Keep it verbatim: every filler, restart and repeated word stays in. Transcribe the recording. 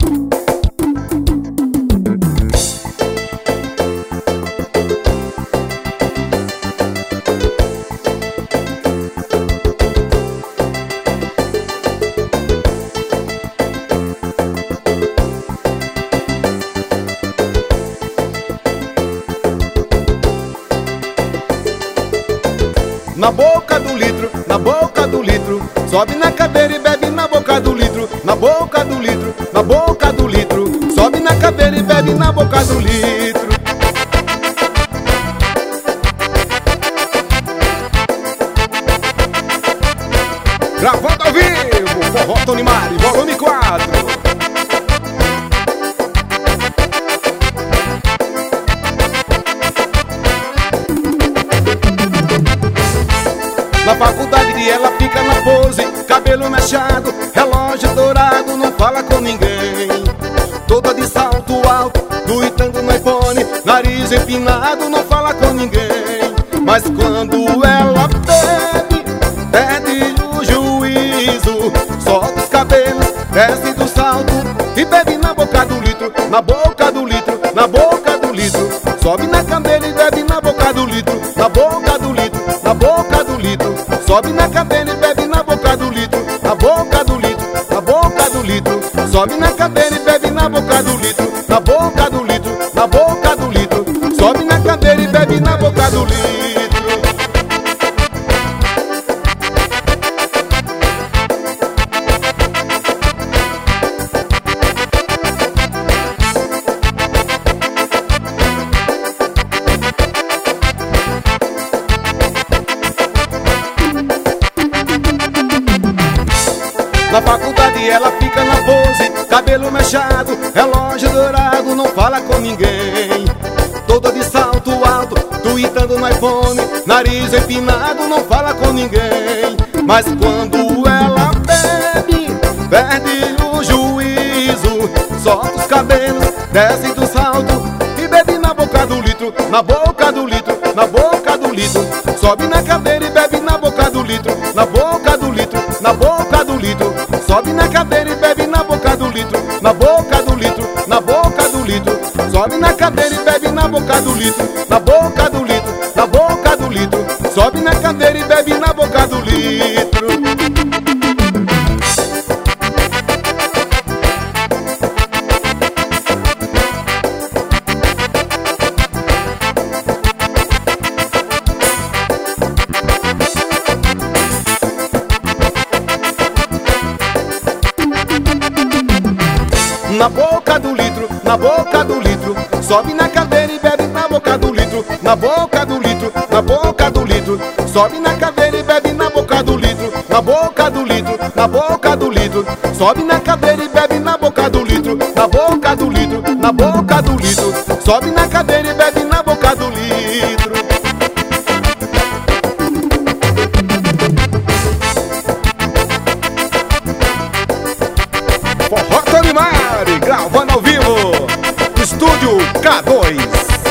Na boca do litro, na boca do litro, sobe na cadeira e bebe na boca do litro. Na boca do litro, na boca do litro, sobe na cadeira e bebe na boca do litro. Gravando ao vivo, Forró Tony Mari, volume quatro. Na faculdade ela fica na pose, cabelo mechado, relógio dourado, não fala com ninguém. Toda de salto alto, tuitando no iPhone, nariz empinado, não fala com ninguém. Mas quando ela bebe, perde o juízo, solta os cabelos, desce do salto e bebe na boca do litro, na boca do litro, na boca do litro. Sobe na cadeira e bebe na boca do litro, na boca do litro, na boca do litro. Sobe na cadeira e bebe na boca do litro, na boca do litro, na boca do litro. Sobe na cadeira e bebe na boca do litro, na boca do litro, na boca do litro. Sobe na cadeira e bebe na boca do litro. Na faculdade ela fica na pose, cabelo mechado, relógio dourado, não fala com ninguém. Toda de salto alto, tuitando no iPhone, nariz empinado, não fala com ninguém. Mas quando ela bebe, perde o juízo, solta os cabelos, desce do salto e bebe na boca do litro, na boca do litro, na boca do litro. Sobe na cadeira e bebe na boca do litro, na boca do litro, na boca do litro. Sobe na cadeira e bebe na boca do litro, na boca do litro, na boca do litro. Sobe na cadeira e bebe na boca do litro, na boca do litro, na boca do litro. Sobe na cadeira e bebe na boca do litro. Na boca do litro, na boca do litro. Sobe na cadeira e bebe na boca do litro, na boca do litro, na boca do litro. Sobe na cadeira e bebe na boca do litro, na boca do litro, na boca do litro. Sobe na cadeira e bebe na boca do litro, na boca do litro, na boca do litro. Sobe na cadeira e bebe na boca do litro. Forró Tony Mari, gravando ao vivo, Estúdio K dois.